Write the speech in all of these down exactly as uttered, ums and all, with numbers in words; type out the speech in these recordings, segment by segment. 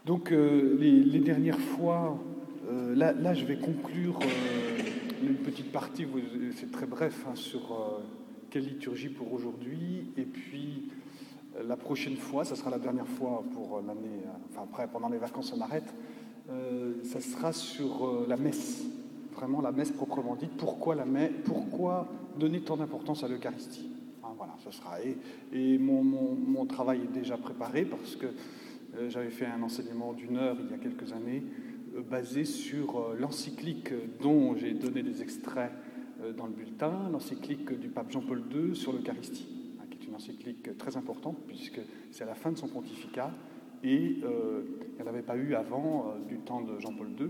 Donc euh, les, les dernières fois, euh, là, là je vais conclure euh, une petite partie, vous- c'est très bref, hein, sur euh, quelle liturgie pour aujourd'hui, et puis euh, la prochaine fois, ça sera la dernière fois pour l'année, euh, enfin après pendant les vacances on arrête, euh, ça sera sur euh, la messe, vraiment la messe proprement dite. Pourquoi la messe, pourquoi donner tant d'importance à l'Eucharistie? Hein, voilà, ça sera. Et, et mon, mon, mon travail est déjà préparé parce que euh, j'avais fait un enseignement d'une heure il y a quelques années euh, basé sur euh, l'encyclique dont j'ai donné des extraits euh, dans le bulletin, l'encyclique du pape Jean-Paul deux sur l'Eucharistie, hein, qui est une encyclique très importante puisque c'est à la fin de son pontificat et euh, il n'y en avait pas eu avant euh, du temps de Jean-Paul deux.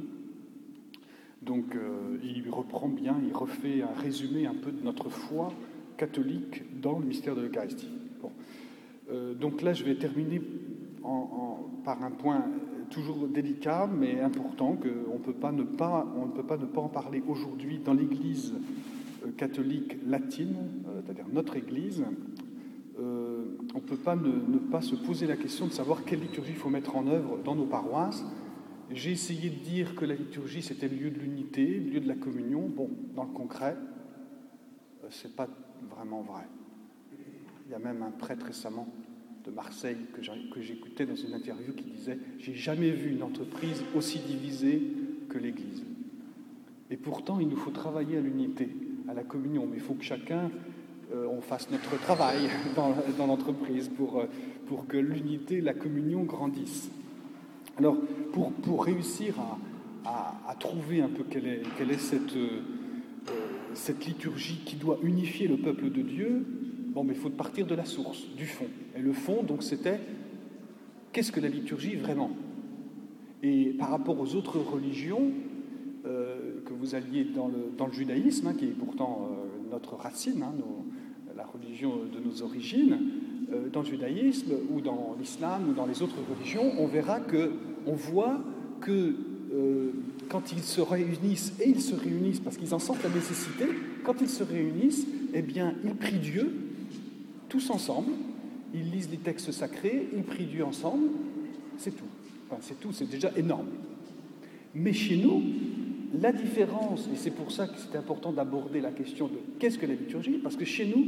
Donc euh, il reprend bien, il refait un résumé un peu de notre foi catholique dans le mystère de l'Eucharistie. Bon. Euh, donc là, je vais terminer en, en, par un point toujours délicat, mais important, qu'on peut pas ne pas, on ne peut pas ne pas en parler aujourd'hui dans l'Église euh, catholique latine, euh, c'est-à-dire notre Église. Euh, on ne peut pas ne, ne pas se poser la question de savoir quelle liturgie il faut mettre en œuvre dans nos paroisses. J'ai essayé de dire que la liturgie, c'était le lieu de l'unité, le lieu de la communion. Bon, dans le concret, euh, c'est pas vraiment vrai. Il y a même un prêtre récemment de Marseille que, que j'écoutais dans une interview qui disait « J'ai jamais vu une entreprise aussi divisée que l'Église ». Et pourtant, il nous faut travailler à l'unité, à la communion, mais il faut que chacun, euh, on fasse notre travail dans, dans l'entreprise pour, pour que l'unité, la communion grandissent. Alors, pour, pour réussir à, à, à trouver un peu quelle est, quelle est cette, euh, cette liturgie qui doit unifier le peuple de Dieu, bon, mais il faut partir de la source, du fond. Et le fond, donc, c'était qu'est-ce que la liturgie vraiment? Et par rapport aux autres religions, euh, que vous alliez dans le, dans le judaïsme, hein, qui est pourtant euh, notre racine, hein, nos, la religion de nos origines, euh, dans le judaïsme ou dans l'islam ou dans les autres religions, on verra que, on voit que euh, quand ils se réunissent, et ils se réunissent parce qu'ils en sentent la nécessité, quand ils se réunissent, eh bien, ils prient Dieu, tous ensemble, ils lisent les textes sacrés, ils prient Dieu ensemble, c'est tout. Enfin, c'est tout, c'est déjà énorme. Mais chez nous, la différence, et c'est pour ça que c'est important d'aborder la question de qu'est-ce que la liturgie, parce que chez nous,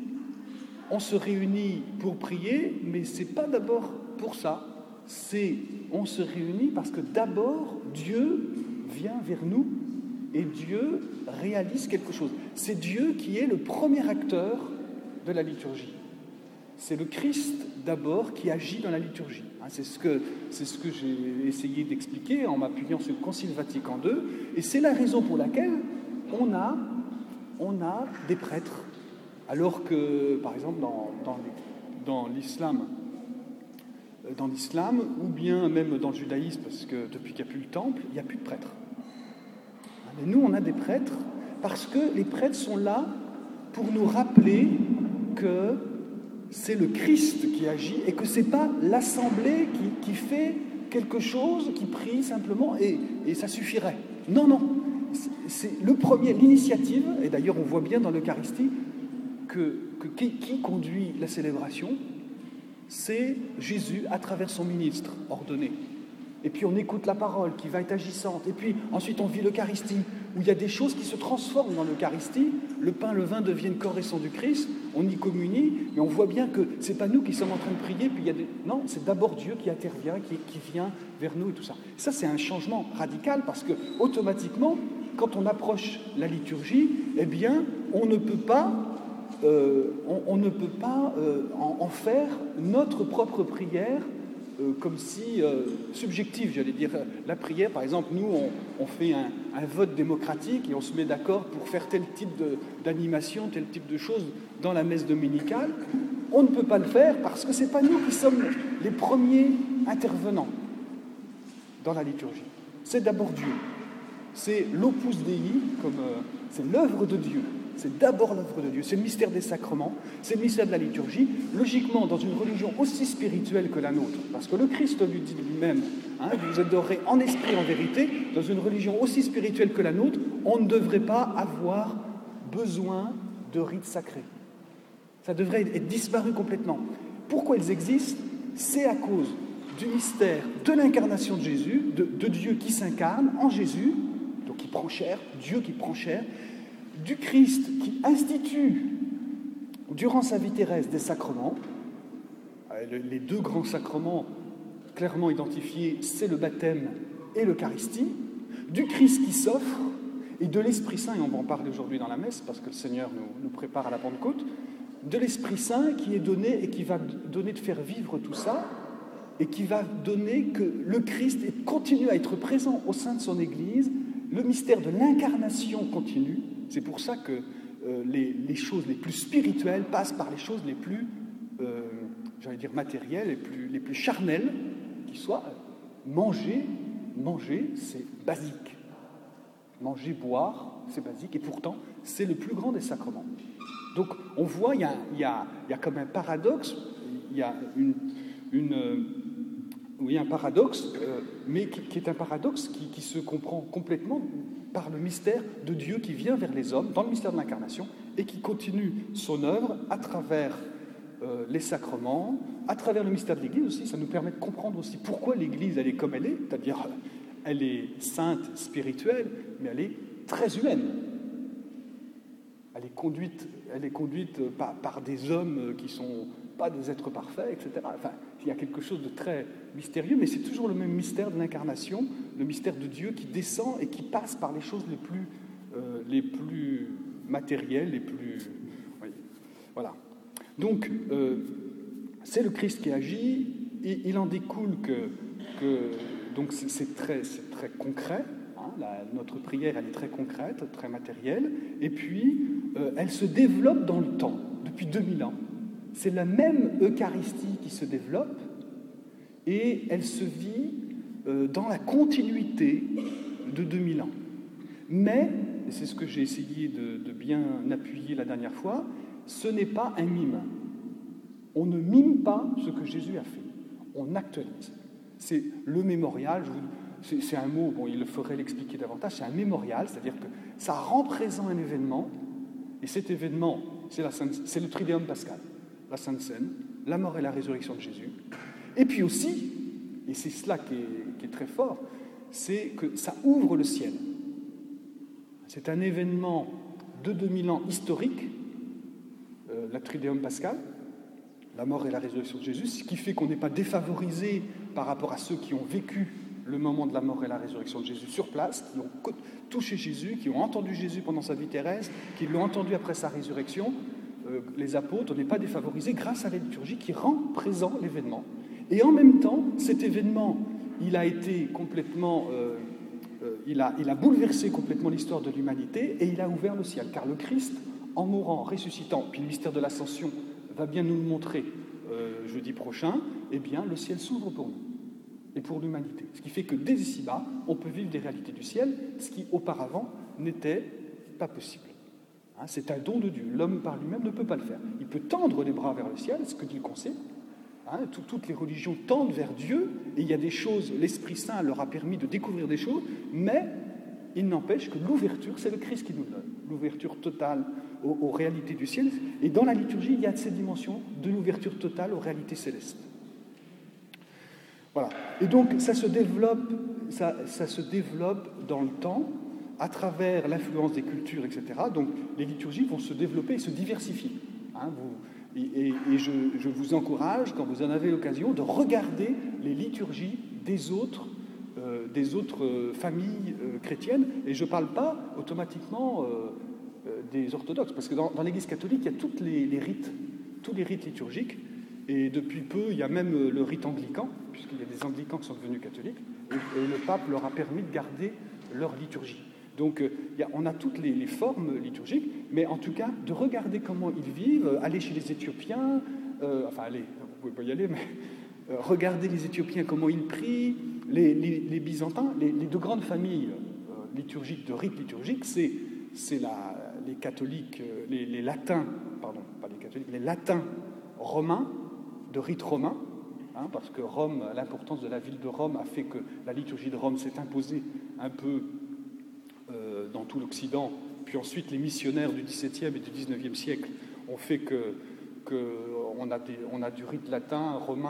on se réunit pour prier, mais c'est pas d'abord pour ça. C'est, on se réunit parce que d'abord, Dieu vient vers nous et Dieu réalise quelque chose. C'est Dieu qui est le premier acteur de la liturgie. C'est le Christ d'abord qui agit dans la liturgie. C'est ce que, c'est ce que j'ai essayé d'expliquer en m'appuyant sur le Concile Vatican deux, et c'est la raison pour laquelle on a, on a des prêtres, alors que, par exemple, dans, dans, dans l'islam, dans l'islam, ou bien même dans le judaïsme, parce que depuis qu'il n'y a plus le temple, il n'y a plus de prêtres. Mais nous, on a des prêtres parce que les prêtres sont là pour nous rappeler que c'est le Christ qui agit et que ce n'est pas l'Assemblée qui, qui fait quelque chose, qui prie simplement et, et ça suffirait. Non, non. C'est, c'est le premier, l'initiative, et d'ailleurs on voit bien dans l'Eucharistie que, que qui, qui conduit la célébration, c'est Jésus à travers son ministre ordonné. Et puis on écoute la parole qui va être agissante. Et puis ensuite on vit l'Eucharistie, où il y a des choses qui se transforment dans l'Eucharistie. Le pain, le vin deviennent corps et sang du Christ. On y communie, mais on voit bien que c'est pas nous qui sommes en train de prier. Puis il y a des... Non, c'est d'abord Dieu qui intervient, qui, qui vient vers nous et tout ça. Ça, c'est un changement radical parce que automatiquement, quand on approche la liturgie, eh bien, on ne peut pas, euh, on, on ne peut pas euh, en, en faire notre propre prière. Euh, comme si, euh, subjectif, j'allais dire, la prière, par exemple, nous, on, on fait un, un vote démocratique et on se met d'accord pour faire tel type de, d'animation, tel type de choses dans la messe dominicale. On ne peut pas le faire parce que ce n'est pas nous qui sommes les premiers intervenants dans la liturgie. C'est d'abord Dieu. C'est l'opus Dei, comme, euh, c'est l'œuvre de Dieu. C'est d'abord l'œuvre de Dieu, c'est le mystère des sacrements, c'est le mystère de la liturgie. Logiquement, dans une religion aussi spirituelle que la nôtre, parce que le Christ lui dit lui-même, hein, vous adorez en esprit, en vérité, dans une religion aussi spirituelle que la nôtre, on ne devrait pas avoir besoin de rites sacrés. Ça devrait être disparu complètement. Pourquoi ils existent? C'est à cause du mystère de l'incarnation de Jésus, de, de Dieu qui s'incarne en Jésus, donc qui prend chair, Dieu qui prend chair, du Christ qui institue durant sa vie terrestre des sacrements. Les deux grands sacrements clairement identifiés, c'est le baptême et l'Eucharistie, du Christ qui s'offre, et de l'Esprit Saint, et on va en parler aujourd'hui dans la messe, parce que le Seigneur nous, nous prépare à la Pentecôte, de l'Esprit Saint qui est donné et qui va donner de faire vivre tout ça, et qui va donner que le Christ continue à être présent au sein de son Église, le mystère de l'incarnation continue. C'est pour ça que euh, les, les choses les plus spirituelles passent par les choses les plus, euh, j'allais dire matérielles, les plus, les plus charnelles, qui soient manger, manger, c'est basique. Manger, boire, c'est basique, et pourtant, c'est le plus grand des sacrements. Donc, on voit, il y a, il y a, il y a comme un paradoxe, il y a une, une, oui, un paradoxe, euh, mais qui, qui est un paradoxe qui, qui se comprend complètement par le mystère de Dieu qui vient vers les hommes, dans le mystère de l'incarnation, et qui continue son œuvre à travers euh, les sacrements, à travers le mystère de l'Église aussi. Ça nous permet de comprendre aussi pourquoi l'Église, elle est comme elle est, c'est-à-dire elle est sainte, spirituelle, mais elle est très humaine. Elle est conduite, elle est conduite par, par des hommes qui ne sont pas des êtres parfaits, et cetera. Enfin, il y a quelque chose de très mystérieux, mais c'est toujours le même mystère de l'incarnation, le mystère de Dieu qui descend et qui passe par les choses les plus, euh, les plus matérielles, les plus... Oui, voilà. Donc, euh, c'est le Christ qui agit, et il en découle que... que donc, c'est, c'est, très, c'est très concret. Hein, la, notre prière, elle est très concrète, très matérielle, et puis, euh, elle se développe dans le temps, depuis deux mille ans. C'est la même Eucharistie qui se développe et elle se vit euh, dans la continuité de deux mille ans. Mais, et c'est ce que j'ai essayé de, de bien appuyer la dernière fois, ce n'est pas un mime. On ne mime pas ce que Jésus a fait. On actualise. C'est le mémorial, je vous, c'est, c'est un mot, bon, il le ferait l'expliquer davantage, c'est un mémorial, c'est-à-dire que ça rend présent un événement, et cet événement, c'est, la Sainte, c'est le Triduum pascal. La Sainte Seine, la mort et la résurrection de Jésus. Et puis aussi, et c'est cela qui est, qui est très fort, c'est que ça ouvre le ciel. C'est un événement de deux mille ans historique, euh, la Triduum pascal, la mort et la résurrection de Jésus, ce qui fait qu'on n'est pas défavorisé par rapport à ceux qui ont vécu le moment de la mort et la résurrection de Jésus sur place, qui ont touché Jésus, qui ont entendu Jésus pendant sa vie terrestre, qui l'ont entendu après sa résurrection. Les apôtres, on n'est pas défavorisés grâce à la liturgie qui rend présent l'événement. Et en même temps, cet événement, il a été complètement, euh, euh, il, a, il a bouleversé complètement l'histoire de l'humanité et il a ouvert le ciel. Car le Christ, en mourant, ressuscitant, puis le mystère de l'ascension va bien nous le montrer euh, jeudi prochain, eh bien, le ciel s'ouvre pour nous et pour l'humanité. Ce qui fait que dès ici-bas, on peut vivre des réalités du ciel, ce qui auparavant n'était pas possible. C'est un don de Dieu. L'homme par lui-même ne peut pas le faire. Il peut tendre les bras vers le ciel, ce que dit le Concile. Hein, tout, toutes les religions tendent vers Dieu, et il y a des choses, l'Esprit Saint leur a permis de découvrir des choses, mais il n'empêche que l'ouverture, c'est le Christ qui nous le donne. L'ouverture totale aux, aux réalités du ciel. Et dans la liturgie, il y a cette dimension de l'ouverture totale aux réalités célestes. Voilà. Et donc, ça se développe, ça, ça se développe dans le temps, à travers l'influence des cultures, et cetera. Donc, les liturgies vont se développer et se diversifier. Hein, vous, et et, et je, je vous encourage, quand vous en avez l'occasion, de regarder les liturgies des autres, euh, des autres euh, familles euh, chrétiennes. Et je ne parle pas automatiquement euh, euh, des orthodoxes, parce que dans, dans l'Église catholique, il y a tous les, les rites, tous les rites liturgiques. Et depuis peu, il y a même le rite anglican, puisqu'il y a des anglicans qui sont devenus catholiques. Et, et le pape leur a permis de garder leur liturgie. Donc, euh, y a, on a toutes les, les formes liturgiques, mais en tout cas, de regarder comment ils vivent, aller chez les Éthiopiens, euh, enfin, allez, vous ne pouvez pas y aller, mais euh, regarder les Éthiopiens, comment ils prient, les, les, les Byzantins, les, les deux grandes familles euh, liturgiques, de rites liturgiques, c'est, c'est la, les catholiques, euh, les, les latins, pardon, pas les catholiques, les latins romains, de rites romains, hein, parce que Rome, l'importance de la ville de Rome a fait que la liturgie de Rome s'est imposée un peu Euh, dans tout l'Occident, puis ensuite les missionnaires du dix-septième et du dix-neuvième siècle ont fait que, que on, a des, on a du rite latin, romain,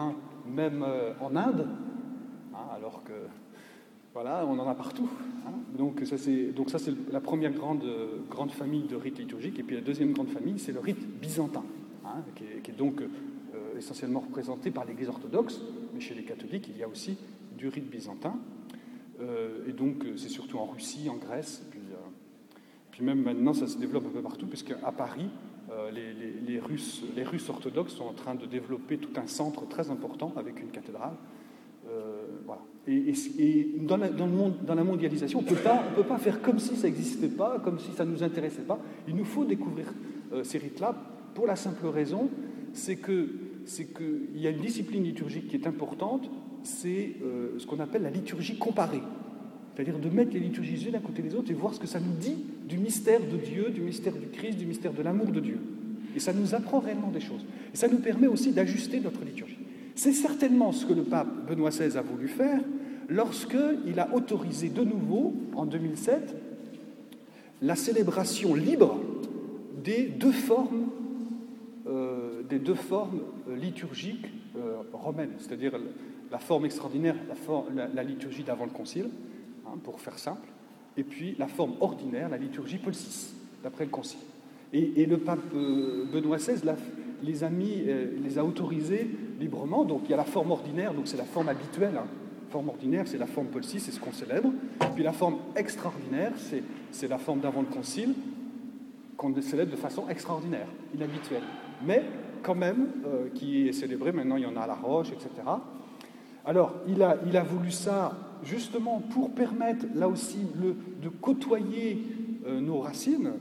même euh, en Inde, hein, alors que voilà, on en a partout. Hein. Donc ça, c'est, donc ça, c'est la première grande, grande famille de rites liturgiques. Et puis la deuxième grande famille, c'est le rite byzantin, hein, qui, est, qui est donc euh, essentiellement représenté par l'Église orthodoxe. Mais chez les catholiques, il y a aussi du rite byzantin. Euh, et donc c'est surtout en Russie, en Grèce. Et puis, euh, puis même maintenant, ça se développe un peu partout, puisqu'à Paris, euh, les, les, les, Russes, les Russes orthodoxes sont en train de développer tout un centre très important avec une cathédrale. Euh, voilà. Et, et, et dans, la, dans, le monde, dans la mondialisation, on ne peut pas faire comme si ça n'existait pas, comme si ça ne nous intéressait pas. Il nous faut découvrir euh, ces rites-là pour la simple raison, c'est que c'est qu'il y a une discipline liturgique qui est importante, c'est euh, ce qu'on appelle la liturgie comparée. C'est-à-dire de mettre les liturgies les unes à côté des autres et voir ce que ça nous dit du mystère de Dieu, du mystère du Christ, du mystère de l'amour de Dieu. Et ça nous apprend réellement des choses. Et ça nous permet aussi d'ajuster notre liturgie. C'est certainement ce que le pape Benoît seize a voulu faire lorsqu'il a autorisé de nouveau, en deux mille sept, la célébration libre des deux formes, euh, des deux formes liturgiques euh, romaines, c'est-à-dire la forme extraordinaire, la, for- la, la liturgie d'avant le concile, hein, pour faire simple, et puis la forme ordinaire, la liturgie Paul six, d'après le concile. Et, et le pape euh, Benoît seize l'a, les a mis, euh, les a autorisés librement. Donc il y a la forme ordinaire, donc c'est la forme habituelle. Hein. La forme ordinaire, c'est la forme Paul six, c'est ce qu'on célèbre. Puis la forme extraordinaire, c'est, c'est la forme d'avant le concile, qu'on célèbre de façon extraordinaire, inhabituelle. Mais quand même, euh, qui est célébrée, maintenant il y en a à La Roche, et cetera. Alors, il a, il a voulu ça justement pour permettre, là aussi, le, de côtoyer euh, nos racines,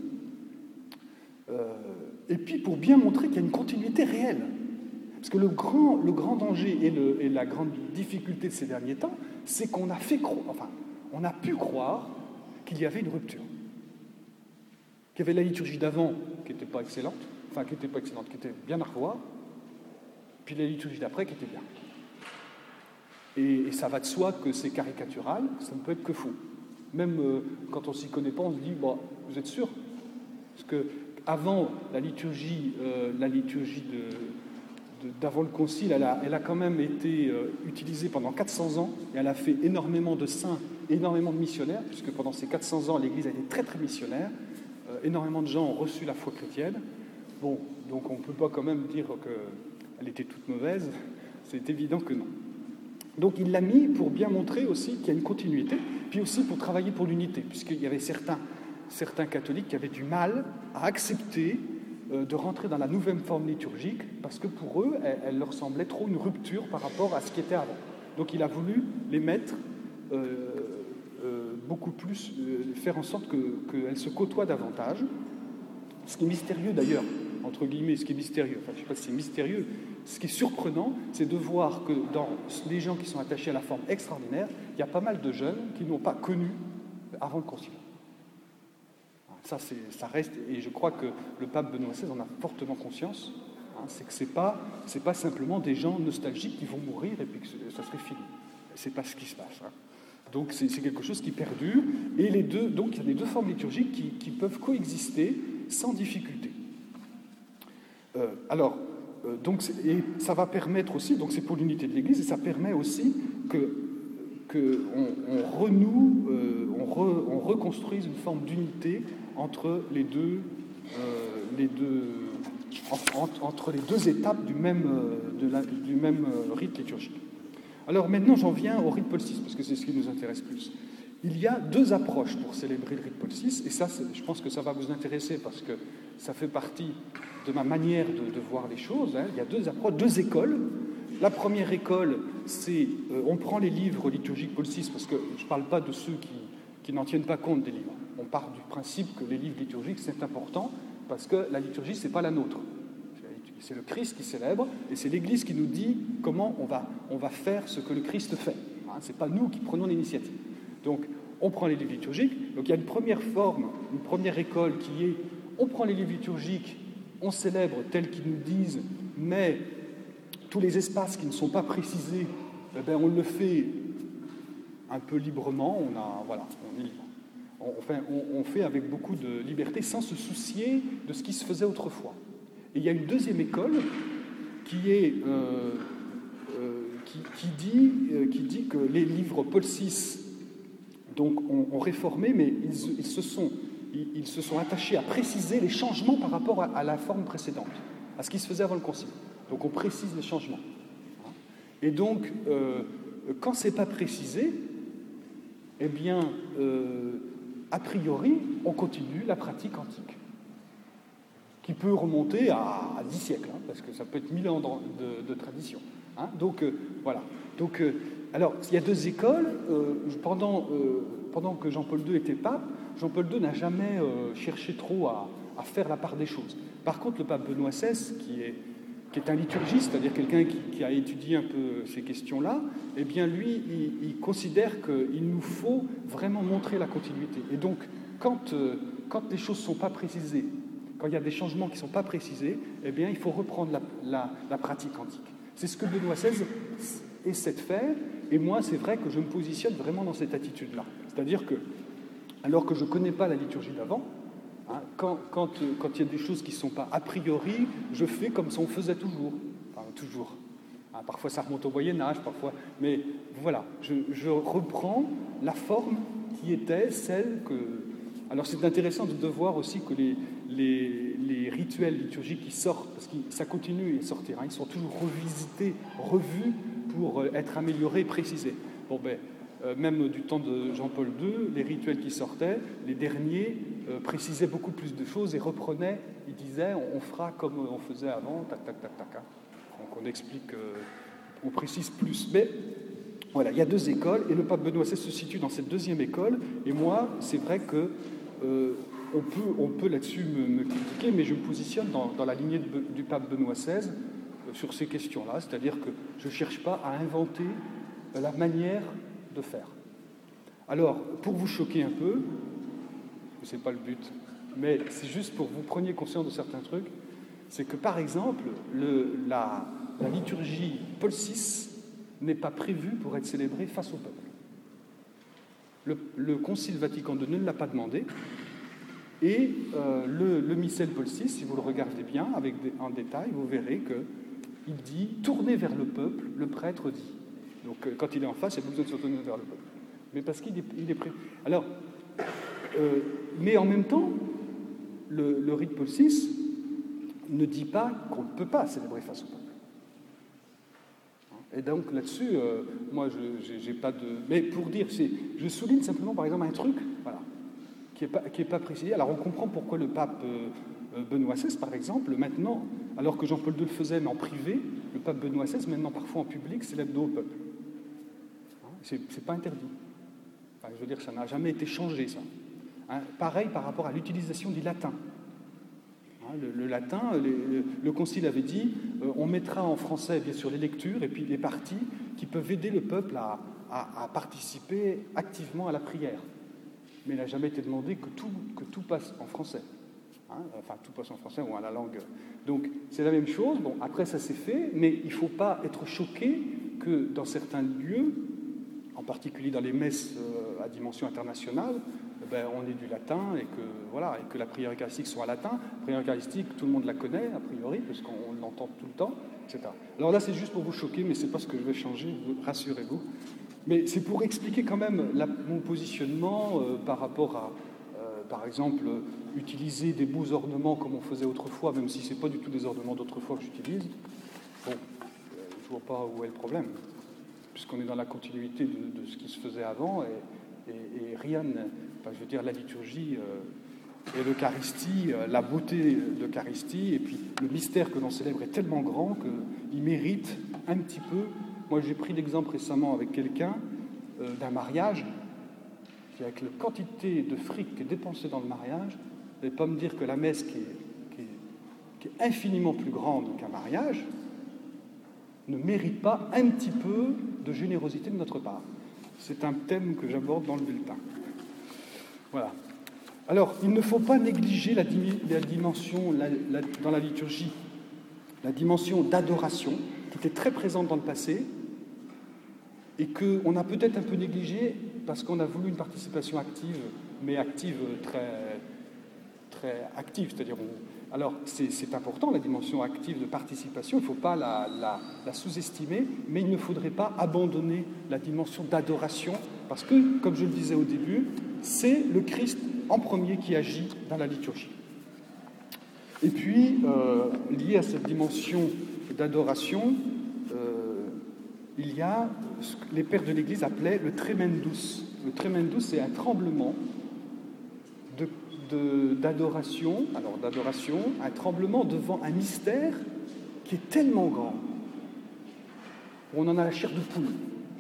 euh, et puis pour bien montrer qu'il y a une continuité réelle. Parce que le grand, le grand danger et, le, et la grande difficulté de ces derniers temps, c'est qu'on a fait croire, enfin, on a pu croire qu'il y avait une rupture. Qu'il y avait la liturgie d'avant qui n'était pas excellente, enfin qui n'était pas excellente, qui était bien à revoir, puis la liturgie d'après qui était bien. Et, et ça va de soi que c'est caricatural, ça ne peut être que faux. Même euh, quand on ne s'y connaît pas, on se dit, bon, vous êtes sûr? Parce que avant la liturgie, euh, la liturgie de, de, d'avant le concile, elle a, elle a quand même été euh, utilisée pendant quatre cents ans, et elle a fait énormément de saints, énormément de missionnaires, puisque pendant ces quatre cents ans, l'Église a été très très missionnaire. Euh, énormément de gens ont reçu la foi chrétienne. Bon, donc on ne peut pas quand même dire qu'elle était toute mauvaise, c'est évident que non. Donc il l'a mis pour bien montrer aussi qu'il y a une continuité, puis aussi pour travailler pour l'unité, puisqu'il y avait certains, certains catholiques qui avaient du mal à accepter euh, de rentrer dans la nouvelle forme liturgique, parce que pour eux, elle, elle leur semblait trop une rupture par rapport à ce qui était avant. Donc il a voulu les mettre euh, euh, beaucoup plus, euh, faire en sorte que, qu'elles se côtoient davantage, ce qui est mystérieux d'ailleurs, entre guillemets, ce qui est mystérieux, enfin je ne sais pas si c'est mystérieux, ce qui est surprenant, c'est de voir que dans les gens qui sont attachés à la forme extraordinaire, il y a pas mal de jeunes qui n'ont pas connu avant le concile. Ça, c'est, ça reste, et je crois que le pape Benoît seize en a fortement conscience, hein, c'est que ce n'est pas, c'est pas simplement des gens nostalgiques qui vont mourir et puis que ça serait fini. Ce n'est pas ce qui se passe. Hein. Donc c'est, c'est quelque chose qui perdure, et les deux, donc il y a les deux formes liturgiques qui, qui peuvent coexister sans difficulté. Euh, alors, euh, donc, et ça va permettre aussi, donc c'est pour l'unité de l'Église, et ça permet aussi que, que on, on renoue, euh, on, re, on reconstruise une forme d'unité entre les deux, euh, les deux en, en, entre les deux étapes du même, euh, de la, du même euh, rite liturgique. Alors maintenant, j'en viens au rite Paul six, parce que c'est ce qui nous intéresse plus. Il y a deux approches pour célébrer le rite Paul six, et ça, je pense que ça va vous intéresser, parce que ça fait partie de ma manière de, de voir les choses. Hein. Il y a deux approches, deux écoles. La première école, c'est euh, on prend les livres liturgiques Paul six, parce que je ne parle pas de ceux qui, qui n'en tiennent pas compte des livres. On part du principe que les livres liturgiques, c'est important, parce que la liturgie, ce n'est pas la nôtre. C'est le Christ qui célèbre, et c'est l'Église qui nous dit comment on va, on va faire ce que le Christ fait. Hein. Ce n'est pas nous qui prenons l'initiative. Donc, on prend les livres liturgiques. Donc, il y a une première forme, une première école qui est on prend les livres liturgiques, on célèbre tels qu'ils nous disent, mais tous les espaces qui ne sont pas précisés, eh bien, on le fait un peu librement. On a, voilà, on est libre. On, enfin, on, on fait avec beaucoup de liberté, sans se soucier de ce qui se faisait autrefois. Et il y a une deuxième école qui est, euh, euh, qui, qui, dit, euh, qui dit que les livres Paul six donc, ont, ont réformé, mais ils, ils, se sont, ils, ils se sont attachés à préciser les changements par rapport à, à la forme précédente, à ce qui se faisait avant le Concile. Donc on précise les changements. Et donc, euh, quand ce n'est pas précisé, eh bien, euh, a priori, on continue la pratique antique, qui peut remonter à, à dix siècles, hein, parce que ça peut être mille ans de, de, de tradition. Hein. Donc, euh, voilà. Donc, euh, alors, il y a deux écoles. Euh, pendant, euh, pendant que Jean-Paul deux était pape, Jean-Paul deux n'a jamais euh, cherché trop à, à faire la part des choses. Par contre, le pape Benoît seize, qui est, qui est un liturgiste, c'est-à-dire quelqu'un qui, qui a étudié un peu ces questions-là, eh bien, lui, il, il considère qu'il nous faut vraiment montrer la continuité. Et donc, quand, euh, quand les choses ne sont pas précisées, quand il y a des changements qui ne sont pas précisés, eh bien, il faut reprendre la, la, la pratique antique. C'est ce que Benoît seize essaie de faire, et moi, c'est vrai que je me positionne vraiment dans cette attitude-là. C'est-à-dire que, alors que je ne connais pas la liturgie d'avant, hein, quand, quand, quand il y a des choses qui ne sont pas a priori, je fais comme ça on faisait toujours. Enfin, toujours. Hein, parfois, ça remonte au Moyen-Âge, parfois. Mais voilà, je, je reprends la forme qui était celle que... Alors, c'est intéressant de voir aussi que les, les, les rituels liturgiques qui sortent, parce que ça continue à sortir, hein, ils sont toujours revisités, revus pour être améliorés, précisés. Bon, ben, euh, même du temps de Jean-Paul deux, les rituels qui sortaient, les derniers euh, précisaient beaucoup plus de choses et reprenaient, ils disaient, on, on fera comme on faisait avant, tac, tac, tac, tac. Hein. Donc, on explique, euh, on précise plus. Mais voilà, il y a deux écoles, et le pape Benoît seize se situe dans cette deuxième école, et moi, c'est vrai que Euh, on peut, on peut là-dessus me, me critiquer, mais je me positionne dans, dans la lignée de, du pape Benoît seize euh, sur ces questions-là, c'est-à-dire que je ne cherche pas à inventer euh, la manière de faire. Alors, pour vous choquer un peu, ce n'est pas le but, mais c'est juste pour que vous preniez conscience de certains trucs, c'est que, par exemple, le, la, la liturgie Paul six n'est pas prévue pour être célébrée face au peuple. Le, le Concile Vatican deux ne l'a pas demandé, et euh, le, le missel Paul six, si vous le regardez bien, avec des, en détail, vous verrez qu'il dit « tournez vers le peuple, le prêtre dit ». Donc euh, quand il est en face, il n'y a pas besoin de se tourner vers le peuple. Mais parce qu'il est, il est prêt. Alors, euh, mais en même temps, le, le rite Paul six ne dit pas qu'on ne peut pas célébrer face au peuple. Et donc là-dessus, euh, moi, je j'ai pas de... Mais pour dire, c'est, je souligne simplement, par exemple, un truc, voilà, qui n'est pas, qui est pas précisé. Alors, on comprend pourquoi le pape euh, Benoît seize, par exemple, maintenant, alors que Jean-Paul deux le faisait, mais en privé, le pape Benoît seize, maintenant, parfois en public, célèbre dos au peuple. Hein, c'est, c'est pas interdit. Enfin, je veux dire, ça n'a jamais été changé, ça. Hein, pareil par rapport à l'utilisation du latin. Le, le latin, les, le, le Concile avait dit, euh, on mettra en français, bien sûr, les lectures et puis les parties qui peuvent aider le peuple à, à, à participer activement à la prière. Mais il n'a jamais été demandé que tout, que tout passe en français. Hein, enfin, tout passe en français ou à la langue. Donc, c'est la même chose. Bon, après, ça s'est fait, mais il ne faut pas être choqué que dans certains lieux, en particulier dans les messes euh, à dimension internationale, ben, on est du latin et que, voilà, et que la prière eucharistique soit en latin. La prière eucharistique, tout le monde la connaît, a priori, parce qu'on l'entend tout le temps, et cetera. Alors là, c'est juste pour vous choquer, mais ce n'est pas ce que je vais changer, rassurez-vous. Mais c'est pour expliquer quand même la, mon positionnement euh, par rapport à, euh, par exemple, utiliser des beaux ornements comme on faisait autrefois, même si ce n'est pas du tout des ornements d'autrefois que j'utilise. Bon, euh, je ne vois pas où est le problème, puisqu'on est dans la continuité de, de ce qui se faisait avant, et, et, et rien... Enfin, je veux dire, la liturgie euh, et l'Eucharistie, euh, la beauté de l'Eucharistie, et puis le mystère que l'on célèbre est tellement grand qu'il mérite un petit peu. Moi, j'ai pris l'exemple récemment avec quelqu'un euh, d'un mariage, qui, avec la quantité de fric qui est dépensé dans le mariage, ne va pas me dire que la messe, qui est, qui est, qui est infiniment plus grande qu'un mariage, ne mérite pas un petit peu de générosité de notre part. C'est un thème que j'aborde dans le bulletin. Voilà. Alors, il ne faut pas négliger la, la dimension la, la, dans la liturgie, la dimension d'adoration, qui était très présente dans le passé, et qu'on a peut-être un peu négligée parce qu'on a voulu une participation active, mais active très, très active. C'est-à-dire, on, alors c'est, c'est important, la dimension active de participation, il ne faut pas la, la, la sous-estimer, mais il ne faudrait pas abandonner la dimension d'adoration, parce que, comme je le disais au début, c'est le Christ en premier qui agit dans la liturgie. Et puis, euh, lié à cette dimension d'adoration, euh, il y a ce que les pères de l'Église appelaient le tremendus. Le tremendus, c'est un tremblement de, de, d'adoration, alors d'adoration, un tremblement devant un mystère qui est tellement grand, où on en a la chair de poule.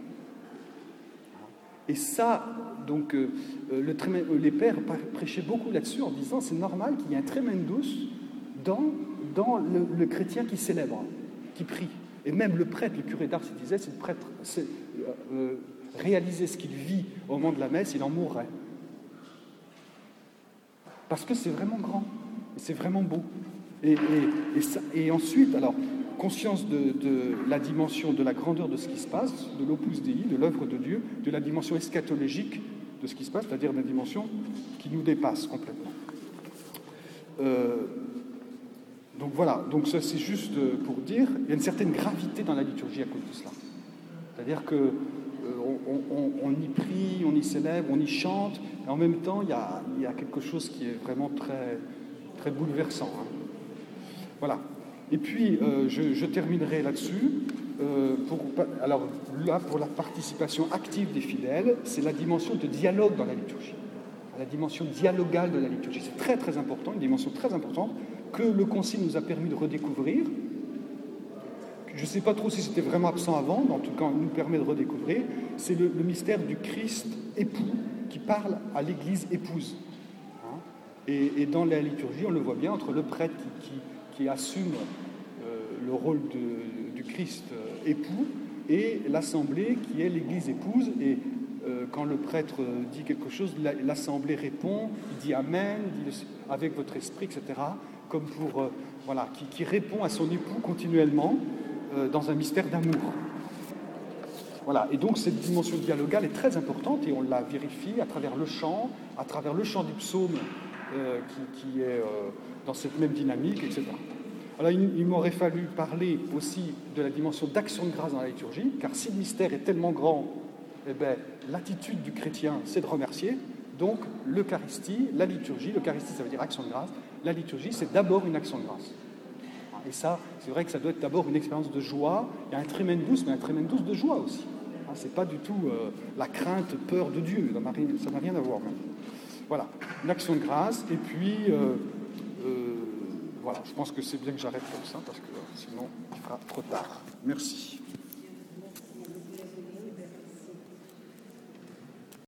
Et ça, donc, euh, le, les pères prêchaient beaucoup là-dessus en disant c'est normal qu'il y ait un tremendus dans, dans le, le chrétien qui célèbre, qui prie. Et même le prêtre, le curé d'Ars, il disait, si le prêtre c'est, euh, réalisait ce qu'il vit au moment de la messe, il en mourrait. Parce que c'est vraiment grand, c'est vraiment beau. Et, et, et, ça, et ensuite, alors, conscience de, de la dimension de la grandeur de ce qui se passe, de l'opus Dei, de l'œuvre de Dieu, de la dimension eschatologique de ce qui se passe, c'est-à-dire de la dimension qui nous dépasse complètement. Euh, donc voilà, donc ça c'est juste pour dire, il y a une certaine gravité dans la liturgie à cause de cela. C'est-à-dire que euh, on, on, on y prie, on y célèbre, on y chante, et en même temps il y a, il y a quelque chose qui est vraiment très, très bouleversant. Hein. Voilà. Et puis, euh, je, je terminerai là-dessus. Euh, pour, alors là, pour la participation active des fidèles, c'est la dimension de dialogue dans la liturgie. La dimension dialogale de la liturgie. C'est très, très important, une dimension très importante que le Concile nous a permis de redécouvrir. Je ne sais pas trop si c'était vraiment absent avant, mais en tout cas, il nous permet de redécouvrir. C'est le, le mystère du Christ époux qui parle à l'Église épouse. Hein, et, et dans la liturgie, on le voit bien, entre le prêtre qui... qui qui assume euh, le rôle de, du Christ euh, époux, et l'assemblée qui est l'Église épouse. Et euh, quand le prêtre dit quelque chose, l'assemblée répond, il dit Amen, il dit avec votre esprit, et cetera, comme pour, euh, voilà, qui, qui répond à son époux continuellement euh, dans un mystère d'amour. Voilà, et donc cette dimension dialogale est très importante, et on la vérifie à travers le chant, à travers le chant du psaume, euh, qui, qui est... Euh, dans cette même dynamique, et cetera. Alors, il, il m'aurait fallu parler aussi de la dimension d'action de grâce dans la liturgie, car si le mystère est tellement grand, eh bien, l'attitude du chrétien, c'est de remercier. Donc, l'Eucharistie, la liturgie, l'Eucharistie, ça veut dire action de grâce, la liturgie, c'est d'abord une action de grâce. Et ça, c'est vrai que ça doit être d'abord une expérience de joie. Il y a un tremendus, mais un tremendus de joie aussi. Ce n'est pas du tout euh, la crainte, peur de Dieu, ça n'a rien à voir même. Voilà, une action de grâce, et puis... Euh, Euh, voilà, je pense que c'est bien que j'arrête comme ça, parce que sinon, il sera trop tard. Merci.